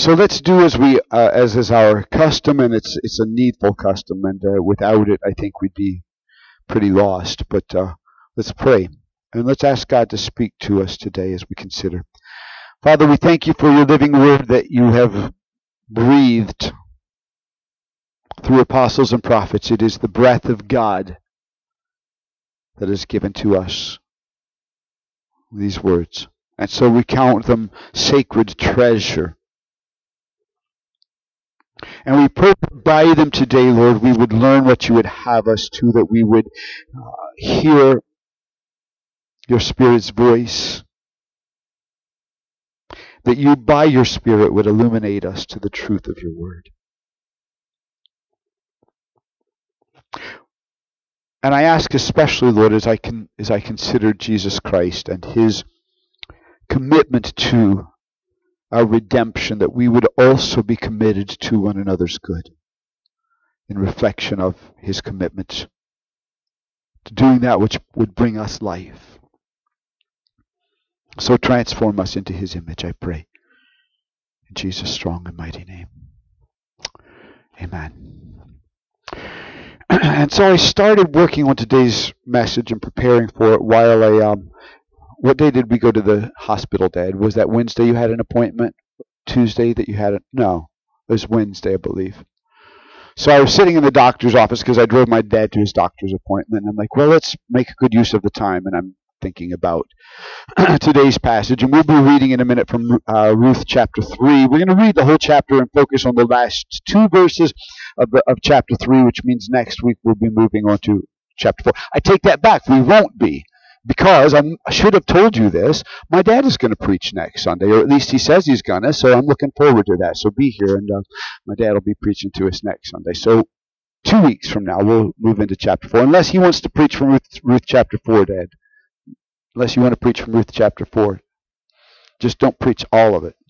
So let's do as is our custom, and it's a needful custom, and without it, I think we'd be pretty lost. But let's pray, and let's ask God to speak to us today as we consider. Father, we thank you for your living word that you have breathed through apostles and prophets. It is the breath of God that is given to us, these words. And so we count them sacred treasure. And we pray that by them today, Lord, we would learn what you would have us to, that we would hear your Spirit's voice, that you, by your Spirit, would illuminate us to the truth of your word. And I ask especially, Lord, as I consider Jesus Christ and his commitment to our redemption, that we would also be committed to one another's good in reflection of his commitment to doing that which would bring us life. So transform us into his image, I pray. In Jesus' strong and mighty name. Amen. And so I started working on today's message and preparing for it while what day did we go to the hospital, Dad? Was that Wednesday you had an appointment? Tuesday that you had it? No, it was Wednesday, I believe. So I was sitting in the doctor's office because I drove my dad to his doctor's appointment. And I'm like, well, let's make good use of the time. And I'm thinking about today's passage. And we'll be reading in a minute from Ruth chapter 3. We're going to read the whole chapter and focus on the last two verses of chapter 3, which means next week we'll be moving on to chapter 4. I take that back. We won't be. Because I should have told you this, my dad is going to preach next Sunday, or at least he says he's going to, so I'm looking forward to that. So be here, and my dad will be preaching to us next Sunday. So 2 weeks from now, we'll move into chapter 4, unless he wants to preach from Ruth chapter 4, Dad. Unless you want to preach from Ruth chapter 4. Just don't preach all of it.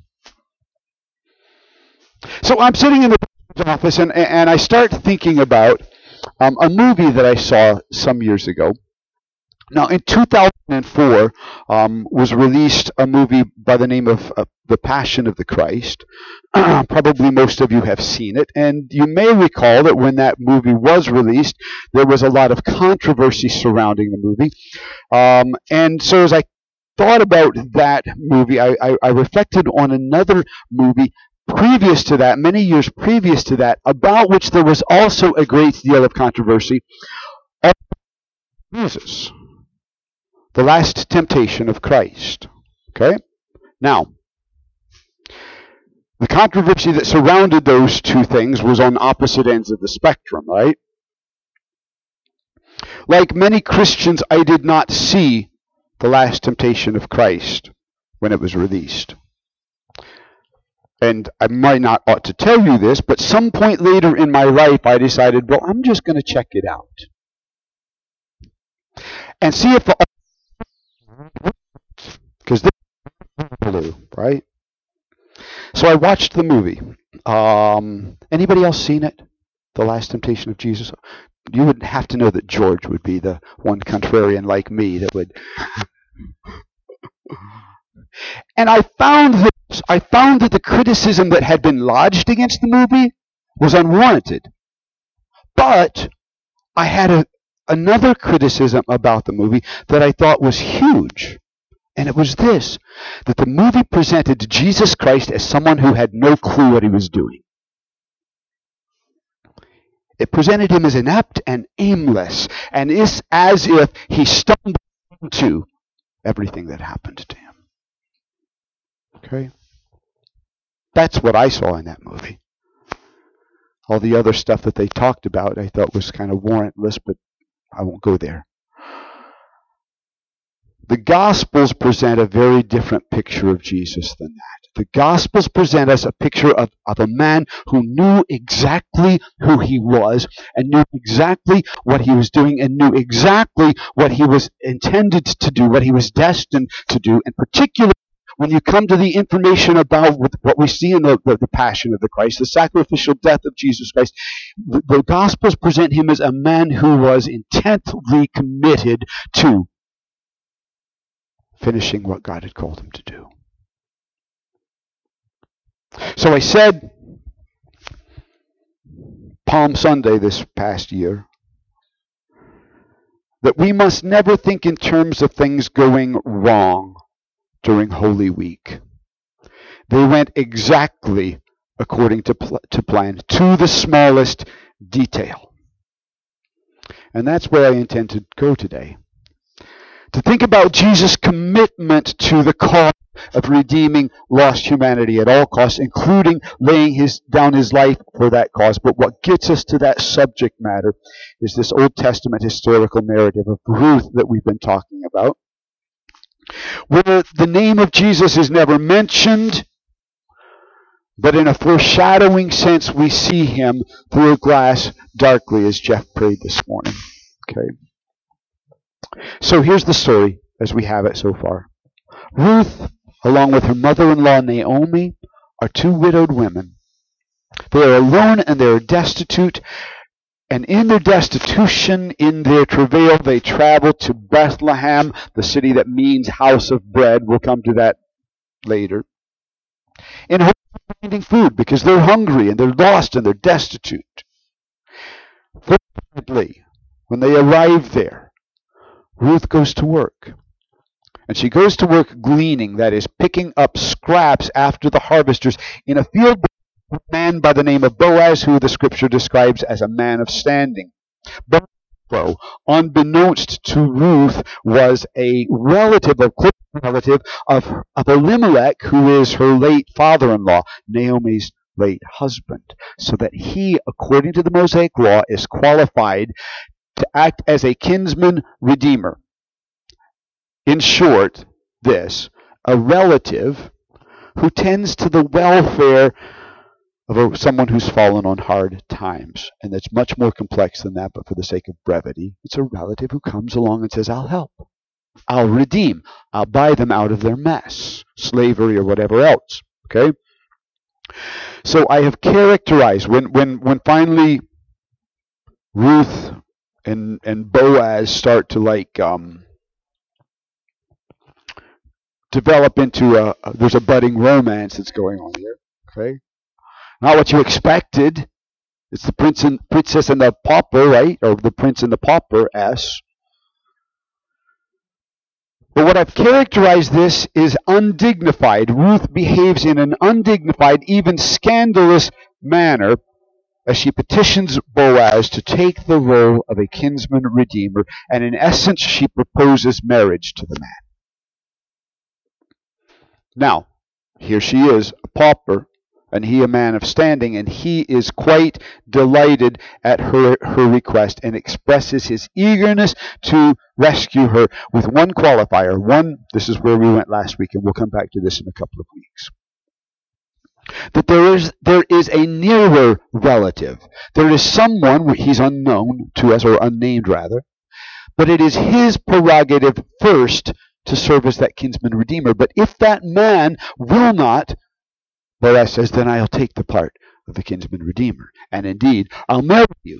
So I'm sitting in the office, and I start thinking about a movie that I saw some years ago. Now, in 2004, was released a movie by the name of The Passion of the Christ. Probably most of you have seen it. And you may recall that when that movie was released, there was a lot of controversy surrounding the movie. And so as I thought about that movie, I reflected on another movie previous to that, many years previous to that, about which there was also a great deal of controversy. Jesus. The Last Temptation of Christ. Okay? Now, the controversy that surrounded those two things was on opposite ends of the spectrum, right? Like many Christians, I did not see The Last Temptation of Christ when it was released. And I might not ought to tell you this, but some point later in my life, I decided, well, I'm just going to check it out. And see if the because this is blue, right? So I watched the movie. Anybody else seen it? The Last Temptation of Jesus? You would have to know that George would be the one contrarian like me that would. And I found that the criticism that had been lodged against the movie was unwarranted. But I had another criticism about the movie that I thought was huge. And it was this, that the movie presented Jesus Christ as someone who had no clue what he was doing. It presented him as inept and aimless, and is as if he stumbled into everything that happened to him. Okay? That's what I saw in that movie. All the other stuff that they talked about I thought was kind of warrantless, but I won't go there. The Gospels present a very different picture of Jesus than that. The Gospels present us a picture of a man who knew exactly who he was and knew exactly what he was doing and knew exactly what he was intended to do, what he was destined to do. And particularly when you come to the information about what we see in the Passion of the Christ, the sacrificial death of Jesus Christ, the Gospels present him as a man who was intently committed to finishing what God had called him to do. So I said Palm Sunday this past year that we must never think in terms of things going wrong during Holy Week. They went exactly according to plan, to the smallest detail. And that's where I intend to go today. To think about Jesus' commitment to the cause of redeeming lost humanity at all costs, including laying down his life for that cause. But what gets us to that subject matter is this Old Testament historical narrative of Ruth that we've been talking about, where the name of Jesus is never mentioned, but in a foreshadowing sense we see him through a glass darkly, as Jeff prayed this morning. Okay. So here's the story as we have it so far. Ruth, along with her mother-in-law Naomi, are two widowed women. They are alone and they are destitute. And in their destitution, in their travail, they travel to Bethlehem, the city that means house of bread. We'll come to that later. In hope of finding food, because they're hungry and they're lost and they're destitute. Fortunately, when they arrive there, Ruth goes to work. And she goes to work gleaning, that is, picking up scraps after the harvesters in a field by a man by the name of Boaz, who the scripture describes as a man of standing. Boaz, unbeknownst to Ruth, was a relative, a close relative of Elimelech, who is her late father-in-law, Naomi's late husband. So that he, according to the Mosaic law, is qualified to act as a kinsman redeemer. In short, a relative who tends to the welfare of someone who's fallen on hard times. And that's much more complex than that, but for the sake of brevity, it's a relative who comes along and says, I'll help. I'll redeem. I'll buy them out of their mess, slavery or whatever else. Okay? So I have characterized, when finally Ruth and Boaz start to develop into there's a budding romance that's going on here. Okay, not what you expected. It's the princess and the pauper, right? Or the prince and the pauper s. But what I've characterized this is undignified. Ruth behaves in an undignified, even scandalous manner as she petitions Boaz to take the role of a kinsman redeemer, and in essence she proposes marriage to the man. Now, here she is, a pauper, and he a man of standing, and he is quite delighted at her request and expresses his eagerness to rescue her with one qualifier. This is where we went last week, and we'll come back to this in a couple of weeks. That there is a nearer relative. There is someone, he's unknown to us, or unnamed rather, but it is his prerogative first to serve as that kinsman redeemer. But if that man will not, Boaz says, then I'll take the part of the kinsman redeemer. And indeed, I'll marry you.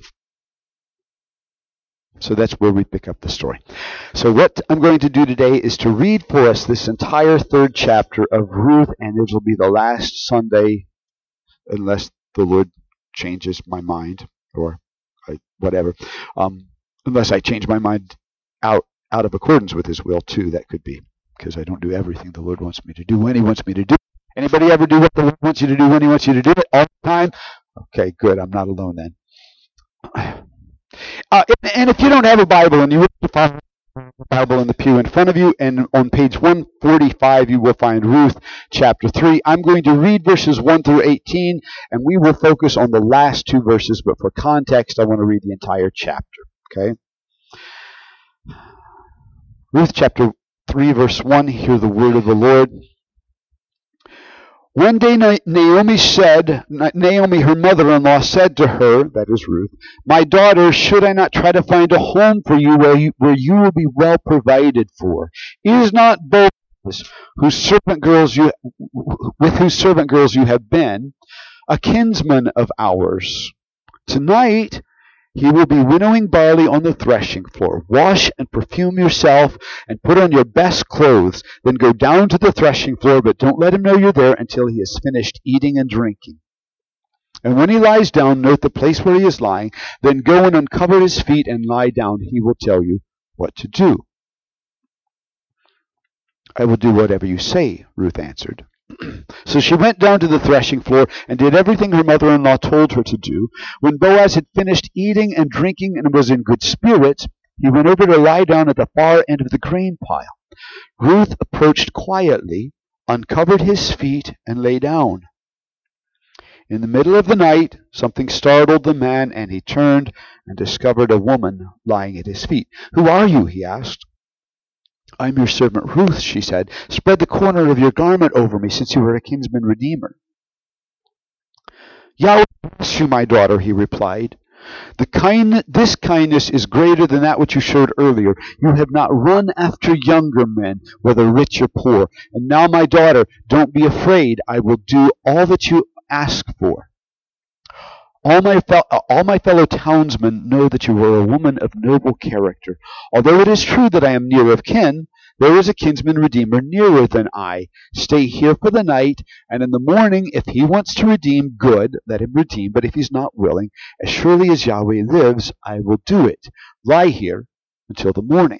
So that's where we pick up the story. So what I'm going to do today is to read for us this entire third chapter of Ruth, and it will be the last Sunday, unless the Lord changes my mind, or whatever. Unless I change my mind out of accordance with his will too, that could be, because I don't do everything the Lord wants me to do when he wants me to do it. Anybody ever do what the Lord wants you to do when he wants you to do it all the time? Okay, good. I'm not alone then. And if you don't have a Bible and you wish to find the Bible in the pew in front of you, and on page 145 you will find Ruth chapter 3. I'm going to read verses 1 through 18, and we will focus on the last two verses, but for context I want to read the entire chapter. Okay? Ruth chapter 3 verse 1, hear the word of the Lord. One day Naomi, her mother-in-law, said to her, that is Ruth, my daughter, should I not try to find a home for you where you will be well provided for? Is not Boaz, with whose servant girls you have been, a kinsman of ours? Tonight He will be winnowing barley on the threshing floor. Wash and perfume yourself and put on your best clothes. Then go down to the threshing floor, but don't let him know you're there until he has finished eating and drinking. And when he lies down, note the place where he is lying. Then go and uncover his feet and lie down. He will tell you what to do. I will do whatever you say, Ruth answered. So she went down to the threshing floor and did everything her mother-in-law told her to do. When Boaz had finished eating and drinking and was in good spirits, he went over to lie down at the far end of the grain pile. Ruth approached quietly, uncovered his feet, and lay down. In the middle of the night, something startled the man, and he turned and discovered a woman lying at his feet. "Who are you?" he asked. "I'm your servant Ruth," she said. "Spread the corner of your garment over me, since you are a kinsman redeemer." "Yahweh bless you, my daughter," he replied. This kindness is greater than that which you showed earlier. You have not run after younger men, whether rich or poor. And now, my daughter, don't be afraid. I will do all that you ask for. All my fellow townsmen know that you are a woman of noble character. Although it is true that I am near of kin, there is a kinsman redeemer nearer than I. Stay here for the night, and in the morning, if he wants to redeem, good, let him redeem. But if he's not willing, as surely as Yahweh lives, I will do it. Lie here until the morning."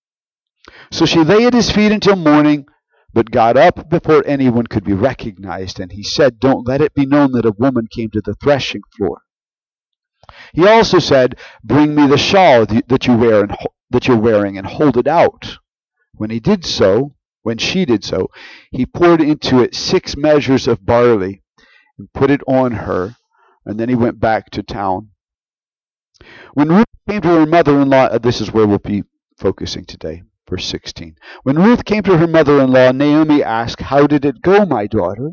So she lay at his feet until morning, but got up before anyone could be recognized. And he said, "Don't let it be known that a woman came to the threshing floor." He also said, "Bring me the shawl that you're wearing, and hold it out." When she did so, he poured into it 6 measures of barley and put it on her, and then he went back to town. When Ruth came to her mother-in-law, this is where we'll be focusing today, verse 16. When Ruth came to her mother-in-law, Naomi asked, "How did it go, my daughter?"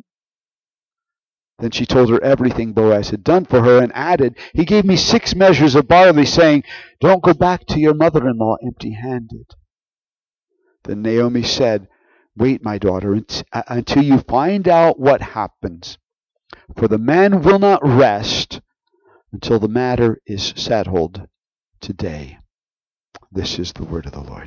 Then she told her everything Boaz had done for her and added, "He gave me 6 measures of barley, saying, 'Don't go back to your mother-in-law empty-handed.'" Then Naomi said, "Wait, my daughter, until you find out what happens. For the man will not rest until the matter is settled today." This is the word of the Lord.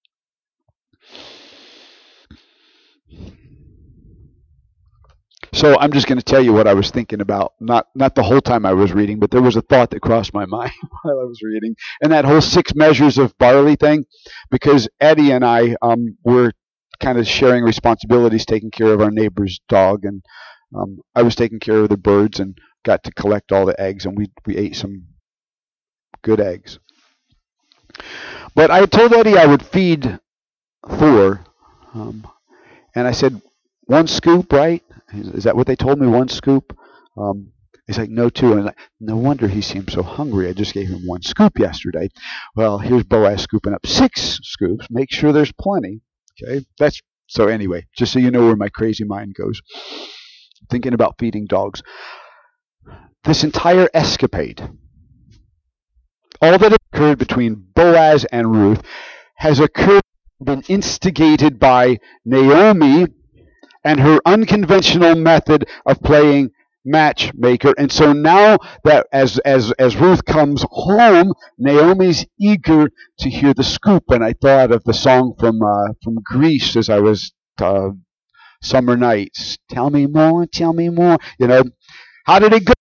So I'm just going to tell you what I was thinking about, not the whole time I was reading, but there was a thought that crossed my mind while I was reading. And that whole 6 measures of barley thing, because Eddie and I were kind of sharing responsibilities, taking care of our neighbor's dog, and I was taking care of the birds and got to collect all the eggs, and we ate some good eggs. But I told Eddie I would feed Thor, and I said, 1 scoop, right? Is that what they told me, 1 scoop? He's like, "No, 2. And no wonder he seems so hungry. I just gave him 1 scoop yesterday. Well, here's Boaz scooping up 6 scoops. Make sure there's plenty. Okay, so anyway, just so you know where my crazy mind goes. Thinking about feeding dogs. This entire escapade, all that occurred between Boaz and Ruth, has been instigated by Naomi and her unconventional method of playing matchmaker. And so now that as Ruth comes home, Naomi's eager to hear the scoop. And I thought of the song from Greece as I was summer nights. Tell me more, tell me more. You know, how did it go?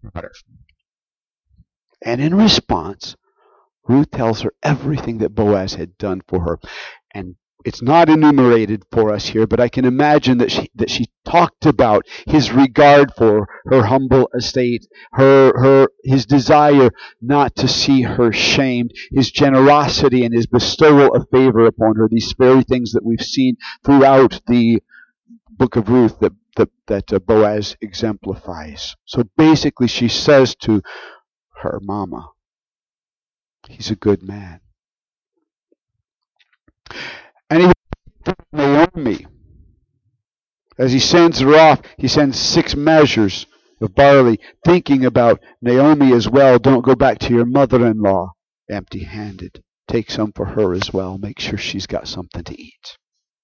And in response, Ruth tells her everything that Boaz had done for her. And it's not enumerated for us here, but I can imagine that she talked about his regard for her humble estate, his desire not to see her shamed, his generosity and his bestowal of favor upon her. These very things that we've seen throughout the book of Ruth that Boaz exemplifies. So basically, she says to her mama, "He's a good man." And he Naomi, as he sends her off, he sends 6 measures of barley, thinking about Naomi as well. Don't go back to your mother-in-law empty-handed. Take some for her as well. Make sure she's got something to eat.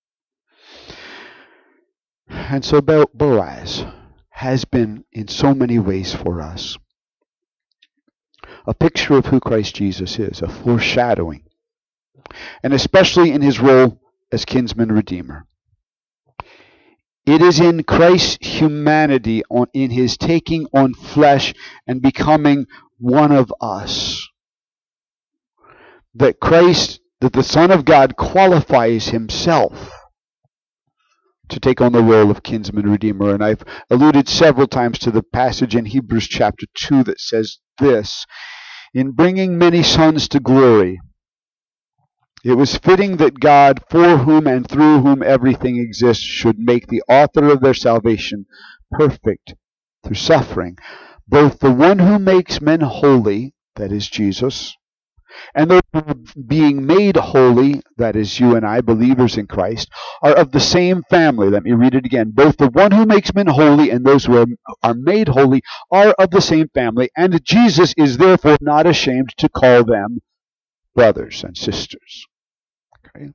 And so Boaz has been in so many ways for us a picture of who Christ Jesus is, a foreshadowing, and especially in his role as kinsman redeemer. It is in Christ's humanity, in his taking on flesh and becoming one of us, that the Son of God qualifies himself to take on the role of kinsman redeemer. And I've alluded several times to the passage in Hebrews chapter 2 that says this: in bringing many sons to glory, it was fitting that God, for whom and through whom everything exists, should make the author of their salvation perfect through suffering, both the one who makes men holy, that is Jesus, and those who are being made holy, that is you and I, believers in Christ, are of the same family. Let me read it again. Both the one who makes men holy and those who are made holy are of the same family, and Jesus is therefore not ashamed to call them brothers and sisters. Okay.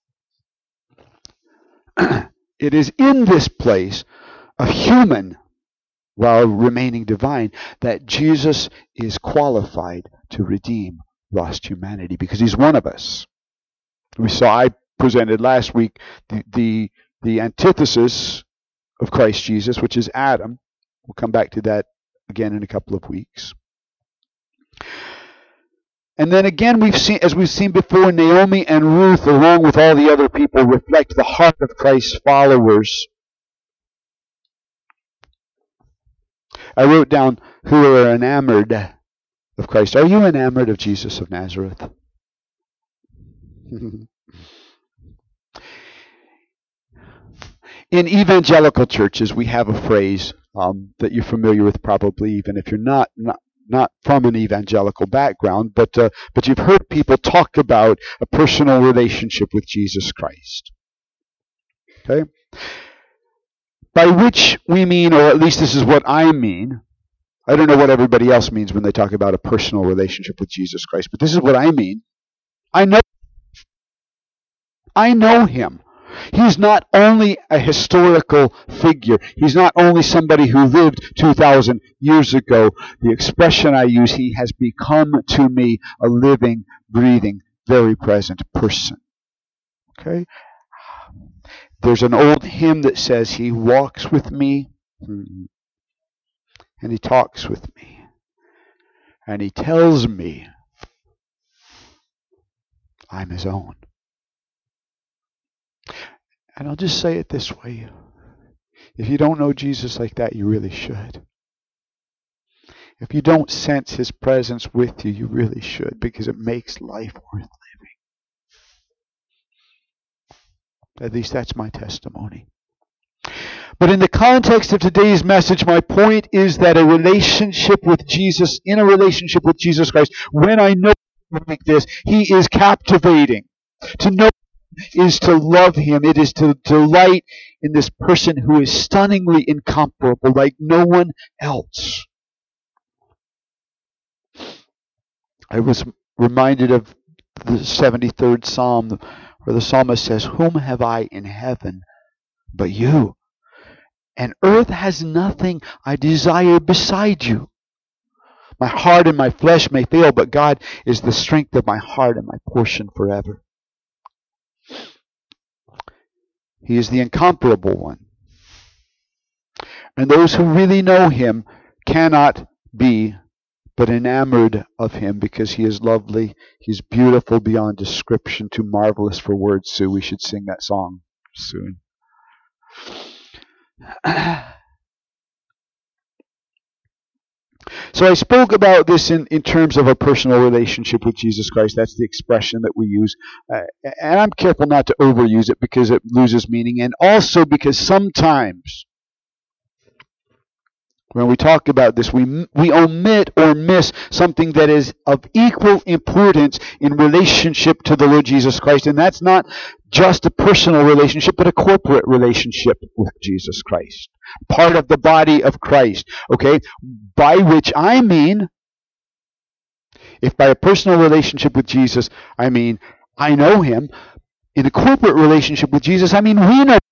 It is in this place of human while remaining divine that Jesus is qualified to redeem lost humanity, because he's one of us. I presented last week the antithesis of Christ Jesus, which is Adam. We'll come back to that again in a couple of weeks. And then again, as we've seen before, Naomi and Ruth, along with all the other people, reflect the heart of Christ's followers. I wrote down who are enamored of Christ. Are you enamored of Jesus of Nazareth? In evangelical churches, we have a phrase that you're familiar with, probably even if you're not from an evangelical background, but you've heard people talk about a personal relationship with Jesus Christ. Okay? By which we mean, or at least this is what I mean, I don't know what everybody else means when they talk about a personal relationship with Jesus Christ, but this is what I mean. I know him. He's not only a historical figure. He's not only somebody who lived 2,000 years ago. The expression I use, he has become to me a living, breathing, very present person. Okay? There's an old hymn that says, he walks with me, and he talks with me, and he tells me I'm his own. And I'll just say it this way. If you don't know Jesus like that, you really should. If you don't sense his presence with you, you really should, because it makes life worth living. At least that's my testimony. But in the context of today's message, my point is that in a relationship with Jesus Christ, when I know like this, he is captivating. To know is to love him. It is to delight in this person who is stunningly incomparable, like no one else. I was reminded of the 73rd Psalm, where the psalmist says, whom have I in heaven but you? And earth has nothing I desire beside you. My heart and my flesh may fail, but God is the strength of my heart and my portion forever. He is the incomparable one. And those who really know him cannot be but enamored of him, because he is lovely. He's beautiful beyond description, too marvelous for words, Sue. We should sing that song soon. So I spoke about this in terms of a personal relationship with Jesus Christ. That's the expression that we use. And I'm careful not to overuse it because it loses meaning. And also because sometimes when we talk about this, we omit or miss something that is of equal importance in relationship to the Lord Jesus Christ. And that's not just a personal relationship, but a corporate relationship with Jesus Christ. Part of the body of Christ. Okay? By which I mean, if by a personal relationship with Jesus, I mean I know him. In a corporate relationship with Jesus, I mean we know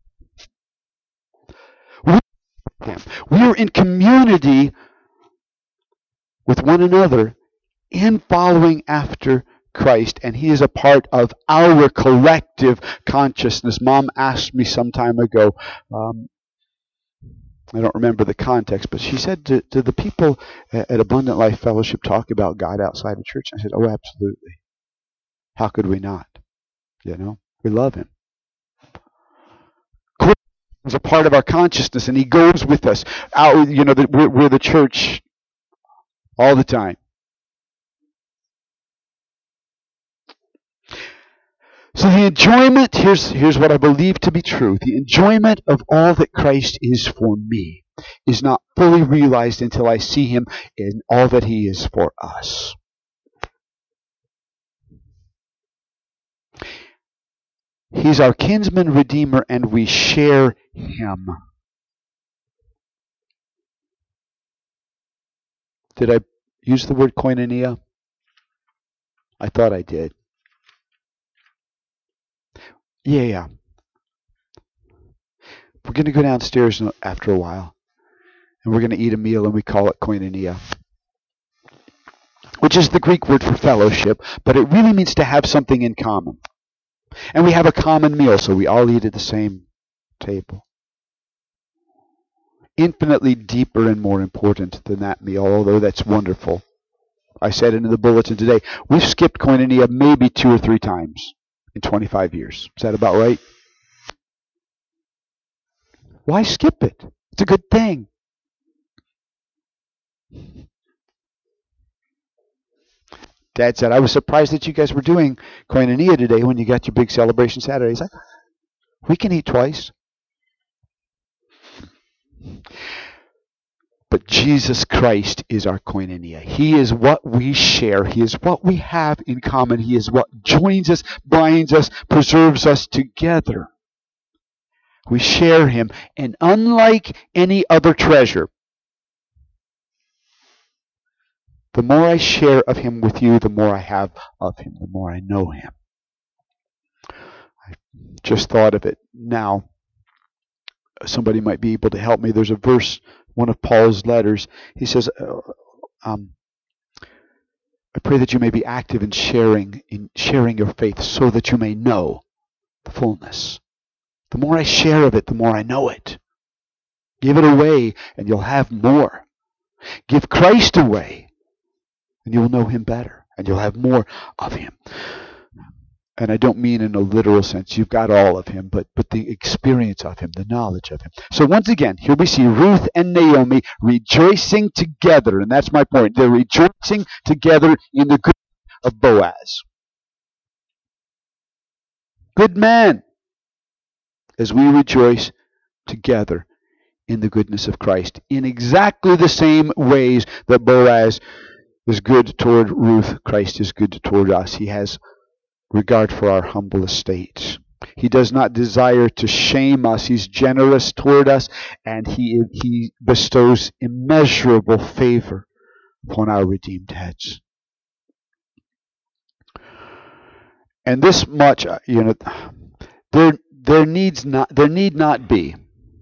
him. We are in community with one another in following after Christ, and he is a part of our collective consciousness. Mom asked me some time ago, I don't remember the context, but she said, do the people at Abundant Life Fellowship talk about God outside of church? I said, oh, absolutely. How could we not? We love him. Christ is a part of our consciousness, and he goes with us out. We're the church all the time. So the enjoyment, here's what I believe to be true. The enjoyment of all that Christ is for me is not fully realized until I see him in all that he is for us. He's our kinsman redeemer, and we share him. Did I use the word koinonia? I thought I did. Yeah. We're going to go downstairs after a while, and we're going to eat a meal, and we call it koinonia, which is the Greek word for fellowship, but it really means to have something in common. And we have a common meal, so we all eat at the same table. Infinitely deeper and more important than that meal, although that's wonderful. I said it in the bulletin today. We've skipped koinonia maybe 2 or 3 times in 25 years. Is that about right? Why skip it? It's a good thing. Dad said, I was surprised that you guys were doing koinonia today when you got your big celebration Saturday. He's like, we can eat twice. But Jesus Christ is our koinonia. He is what we share. He is what we have in common. He is what joins us, binds us, preserves us together. We share him. And unlike any other treasure, the more I share of him with you, the more I have of him, the more I know him. I just thought of it now. Somebody might be able to help me. There's a verse, one of Paul's letters. He says, I pray that you may be active in sharing your faith so that you may know the fullness. The more I share of it, the more I know it. Give it away and you'll have more. Give Christ away and you will know him better and you'll have more of him. And I don't mean in a literal sense. You've got all of him, but the experience of him, the knowledge of him. So once again, here we see Ruth and Naomi rejoicing together. And that's my point. They're rejoicing together in the good of Boaz. Good man. As we rejoice together in the goodness of Christ. In exactly the same ways that Boaz is good toward Ruth, Christ is good toward us. He has regard for our humble estate. He does not desire to shame us. He's generous toward us, and he bestows immeasurable favor upon our redeemed heads. And this much, there need not be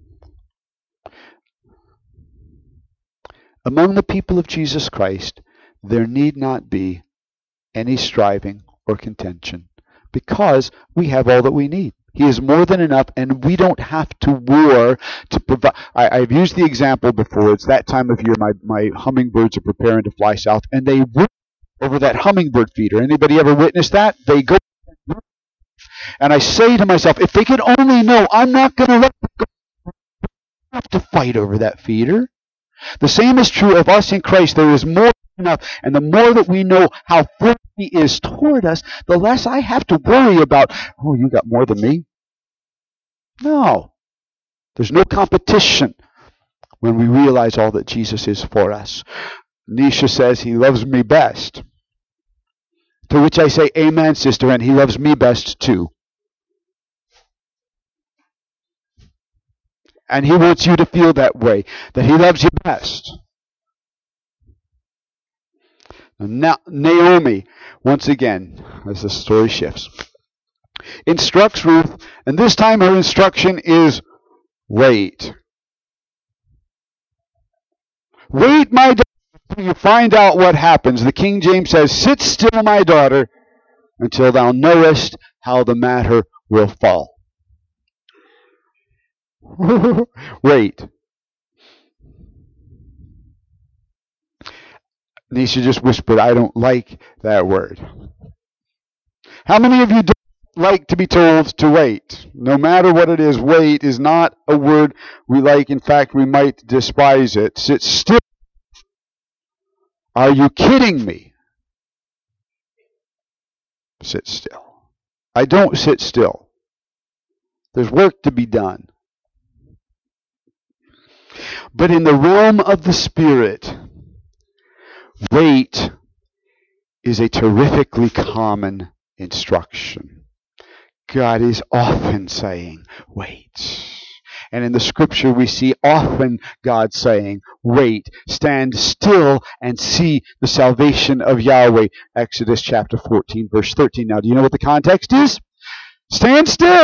among the people of Jesus Christ, there need not be any striving or contention, because we have all that we need. He is more than enough, and we don't have to war to provide. I've used the example before. It's that time of year. My hummingbirds are preparing to fly south, and they run over that hummingbird feeder. Anybody ever witnessed that? They go, and I say to myself, if they could only know, I'm not going to let them go. I have to fight over that feeder. The same is true of us in Christ. There is more than enough, and the more that we know how full he is toward us, the less I have to worry about, oh, you got more than me. No. There's no competition when we realize all that Jesus is for us. Nisha says he loves me best. To which I say, amen, sister, and he loves me best too. And he wants you to feel that way, that he loves you best. Now, Naomi, once again, as the story shifts, instructs Ruth, and this time her instruction is, wait. Wait, my daughter, you find out what happens. The King James says, "Sit still, my daughter, until thou knowest how the matter will fall." Wait. Nisha just whispered, "I don't like that word." How many of you don't like to be told to wait? No matter what it is, wait is not a word we like. In fact, we might despise it. Sit still. Are you kidding me? Sit still. I don't sit still. There's work to be done. But in the realm of the Spirit, wait is a terrifically common instruction. God is often saying, wait. And in the scripture we see often God saying, wait, stand still and see the salvation of Yahweh. Exodus chapter 14, verse 13. Now, do you know what the context is? Stand still.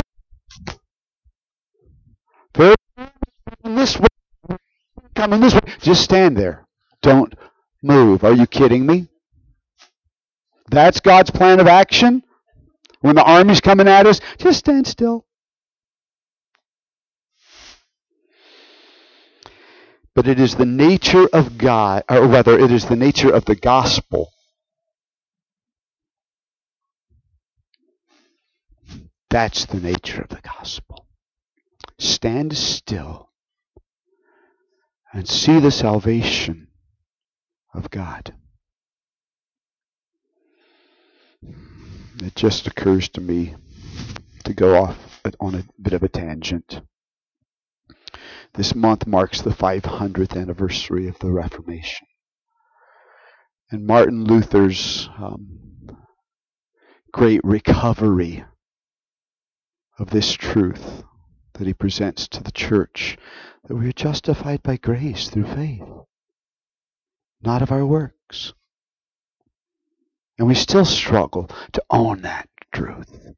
This way, coming this way. Just stand there. Don't move. Are you kidding me? That's God's plan of action? When the army's coming at us, just stand still. But it is the nature of God, or rather, it is the nature of the gospel. That's the nature of the gospel. Stand still and see the salvation of God. It just occurs to me to go off on a bit of a tangent. This month marks the 500th anniversary of the Reformation. And Martin Luther's great recovery of this truth that he presents to the church, that we are justified by grace through faith, not of our works. And we still struggle to own that truth.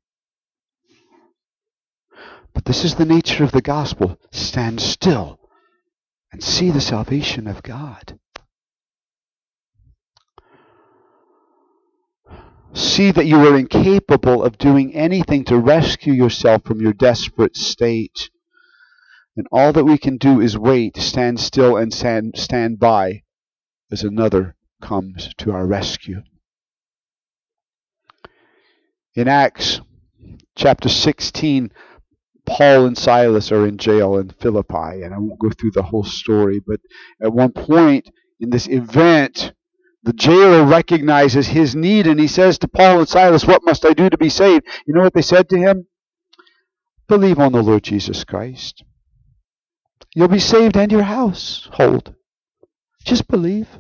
But this is the nature of the gospel. Stand still and see the salvation of God. See that you are incapable of doing anything to rescue yourself from your desperate state. And all that we can do is wait, stand still, and stand by as another comes to our rescue. In Acts chapter 16, Paul and Silas are in jail in Philippi, and I won't go through the whole story, but at one point in this event, the jailer recognizes his need, and he says to Paul and Silas, "What must I do to be saved?" You know what they said to him? "Believe on the Lord Jesus Christ. You'll be saved and your household. Just believe."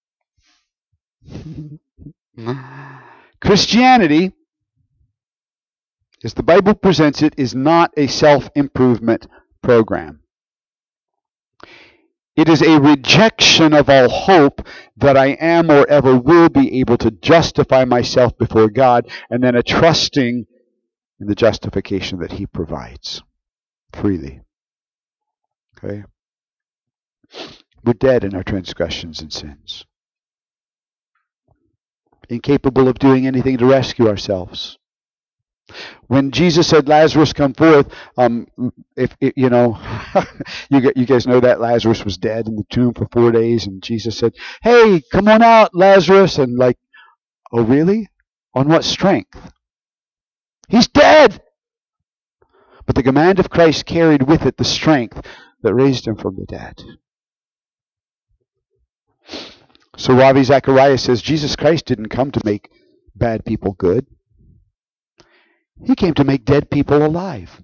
Christianity, as the Bible presents it, is not a self-improvement program. It is a rejection of all hope that I am or ever will be able to justify myself before God, and then a trusting in the justification that He provides freely. Okay? We're dead in our transgressions and sins, incapable of doing anything to rescue ourselves. When Jesus said, "Lazarus, come forth," if you know, you guys know that Lazarus was dead in the tomb for 4 days, and Jesus said, "Hey, come on out, Lazarus," and like, "Oh, really? On what strength? He's dead." But the command of Christ carried with it the strength that raised him from the dead. So Ravi Zacharias says Jesus Christ didn't come to make bad people good. He came to make dead people alive.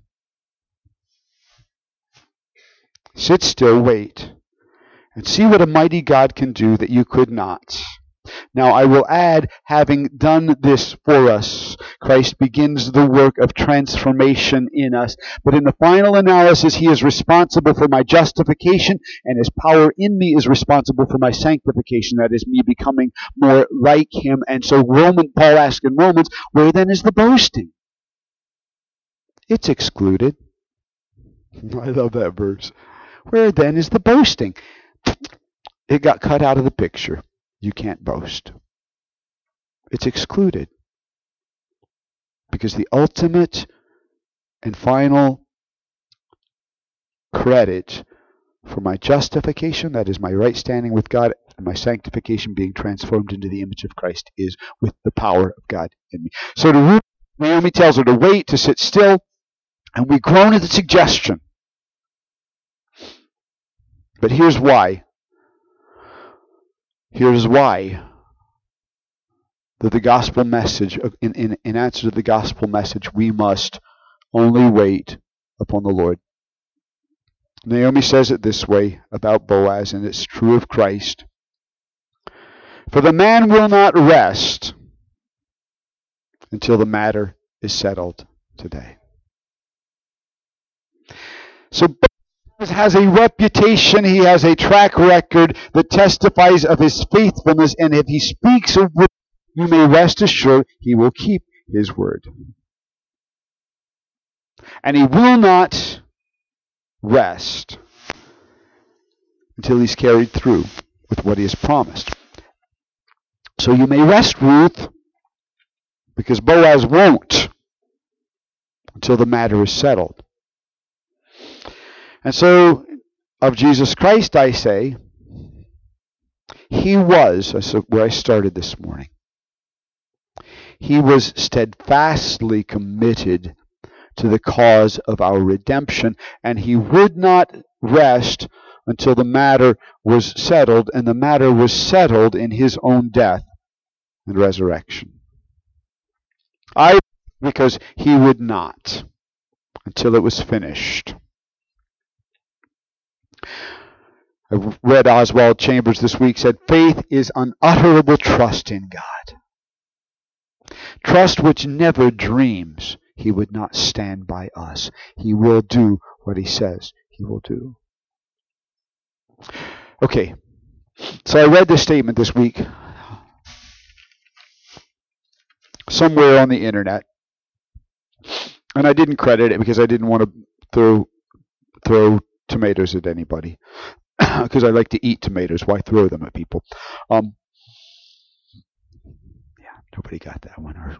Sit still, wait, and see what a mighty God can do that you could not. Now I will add, having done this for us, Christ begins the work of transformation in us. But in the final analysis, He is responsible for my justification, and His power in me is responsible for my sanctification. That is, me becoming more like Him. And so Paul asks in Romans, where then is the boasting? It's excluded. I love that verse. Where then is the boasting? It got cut out of the picture. you can't boast. It's excluded. Because the ultimate and final credit for my justification, that is my right standing with God, and my sanctification, being transformed into the image of Christ, is with the power of God in me. So to Ruth, Naomi tells her to wait, to sit still, and we groan at the suggestion. But here's why. Here's why. That the gospel message, in answer to the gospel message, we must only wait upon the Lord. Naomi says it this way about Boaz, and it's true of Christ. For the man will not rest until the matter is settled today. So Boaz has a reputation, he has a track record that testifies of his faithfulness, and if he speaks a word, you may rest assured he will keep his word. And he will not rest until he's carried through with what he has promised. So you may rest, Ruth, because Boaz won't until the matter is settled. And so, of Jesus Christ, I say, he was, where I started this morning, he was steadfastly committed to the cause of our redemption, and he would not rest until the matter was settled, and the matter was settled in his own death and resurrection. Because he would not until it was finished. I read Oswald Chambers this week, said, faith is unutterable trust in God. Trust which never dreams he would not stand by us. He will do what he says he will do. Okay, so I read this statement this week somewhere on the internet, and I didn't credit it because I didn't want to throw tomatoes at anybody, because I like to eat tomatoes. Why throw them at people? Nobody got that one.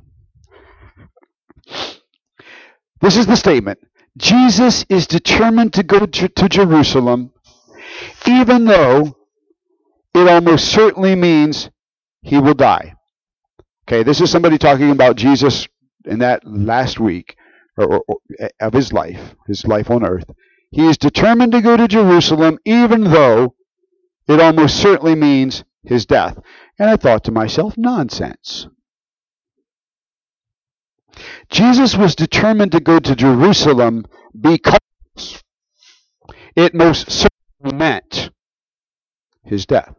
This is the statement. Jesus is determined to go to Jerusalem, even though it almost certainly means he will die. Okay, this is somebody talking about Jesus in that last week of his life on earth. He is determined to go to Jerusalem, even though it almost certainly means his death. And I thought to myself, nonsense. Jesus was determined to go to Jerusalem because it most certainly meant his death.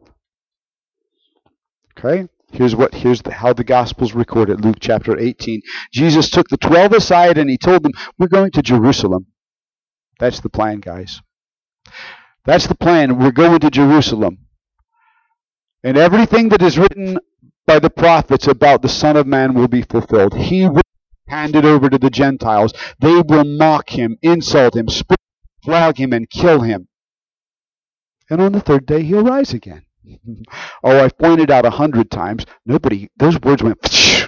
Okay? Here's how the Gospels record it. Luke chapter 18. Jesus took the 12 aside and he told them, we're going to Jerusalem. That's the plan, guys. That's the plan. We're going to Jerusalem. And everything that is written by the prophets about the Son of Man will be fulfilled. He will be handed over to the Gentiles. They will mock him, insult him, spit, flog him, and kill him. And on the third day, he'll rise again. Oh, I've pointed out 100 times. Those words went, psh.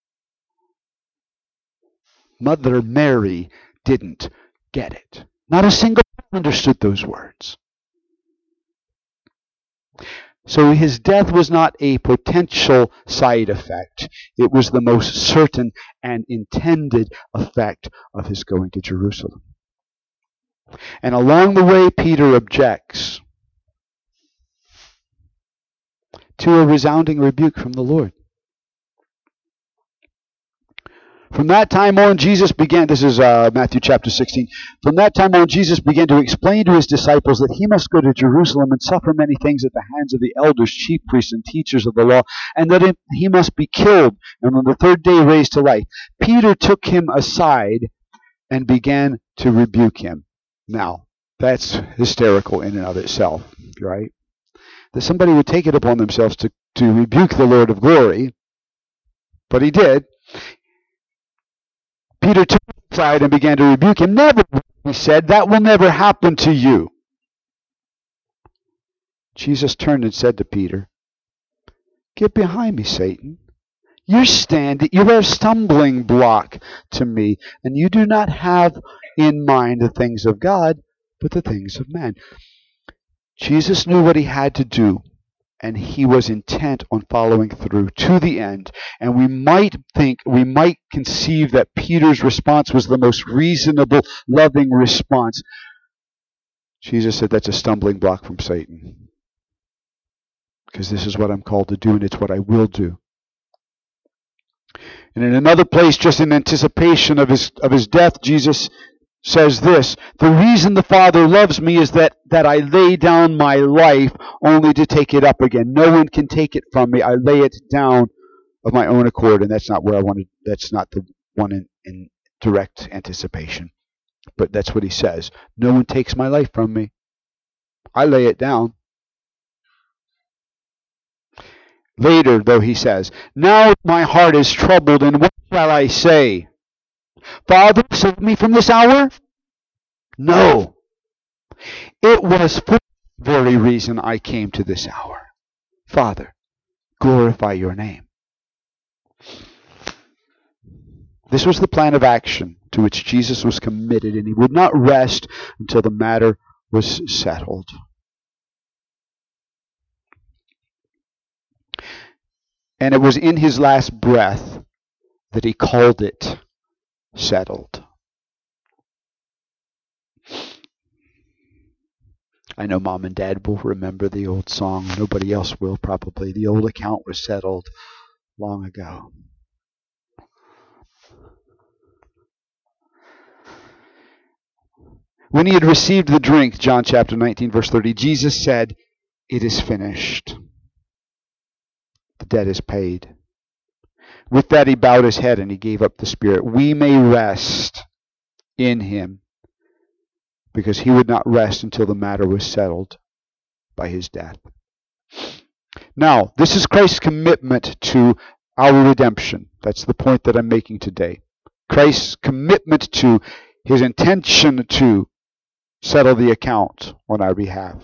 Mother Mary didn't get it. Not a single one understood those words. So his death was not a potential side effect. It was the most certain and intended effect of his going to Jerusalem. And along the way, Peter objects to a resounding rebuke from the Lord. From that time on, Jesus began, this is Matthew chapter 16, from that time on, Jesus began to explain to his disciples that he must go to Jerusalem and suffer many things at the hands of the elders, chief priests, and teachers of the law, and that he must be killed, and on the third day raised to life. Peter took him aside and began to rebuke him. Now, that's hysterical in and of itself, right? That somebody would take it upon themselves to rebuke the Lord of glory, but he did. Peter took him aside and began to rebuke him. Never, he said, that will never happen to you. Jesus turned and said to Peter, Get behind me, Satan. You're a stumbling block to me, and you do not have in mind the things of God, but the things of man. Jesus knew what he had to do, and he was intent on following through to the end. And we might conceive that Peter's response was the most reasonable, loving response. Jesus said, that's a stumbling block from Satan. Because this is what I'm called to do, and it's what I will do. And in another place, just in anticipation of his death, Jesus says this: the reason the Father loves me is that I lay down my life only to take it up again. No one can take it from me. I lay it down of my own accord, and that's not where I wanted. That's not the one in direct anticipation. But that's what he says. No one takes my life from me. I lay it down. Later, though, he says, now my heart is troubled, and what shall I say? Father, save me from this hour? No. It was for the very reason I came to this hour. Father, glorify your name. This was the plan of action to which Jesus was committed, and he would not rest until the matter was settled. And it was in his last breath that he called it settled. I know Mom and Dad will remember the old song. Nobody else will, probably. The old account was settled long ago. When he had received the drink, John chapter 19, verse 30, Jesus said, it is finished. The debt is paid. With that, he bowed his head and he gave up the spirit. We may rest in him because he would not rest until the matter was settled by his death. Now, this is Christ's commitment to our redemption. That's the point that I'm making today. Christ's commitment to his intention to settle the account on our behalf.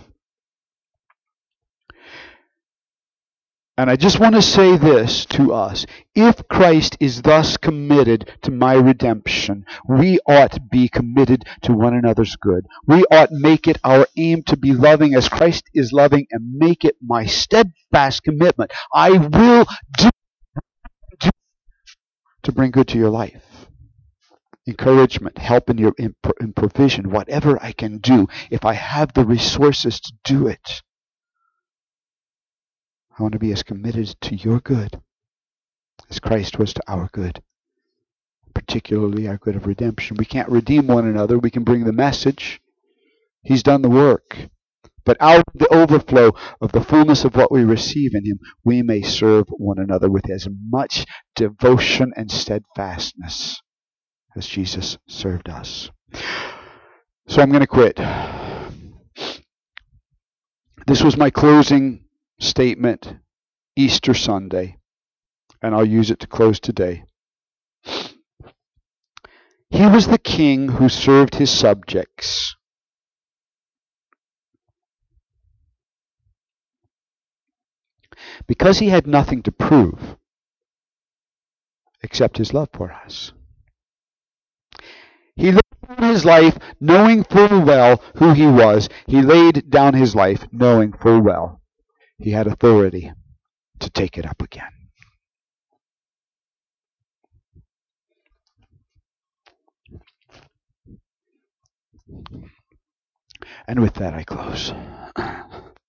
And I just want to say this to us. If Christ is thus committed to my redemption, we ought be committed to one another's good. We ought make it our aim to be loving as Christ is loving, and make it my steadfast commitment. I will do to bring good to your life. Encouragement, help in provision, whatever I can do, if I have the resources to do it. I want to be as committed to your good as Christ was to our good, particularly our good of redemption. We can't redeem one another. We can bring the message. He's done the work. But out of the overflow of the fullness of what we receive in him, we may serve one another with as much devotion and steadfastness as Jesus served us. So I'm going to quit. This was my closing statement Easter Sunday, and I'll use it to close today. He was the king who served his subjects. Because he had nothing to prove except his love for us. He laid down his life knowing full well who he was. He laid down his life knowing full well he had authority to take it up again. And with that, I close.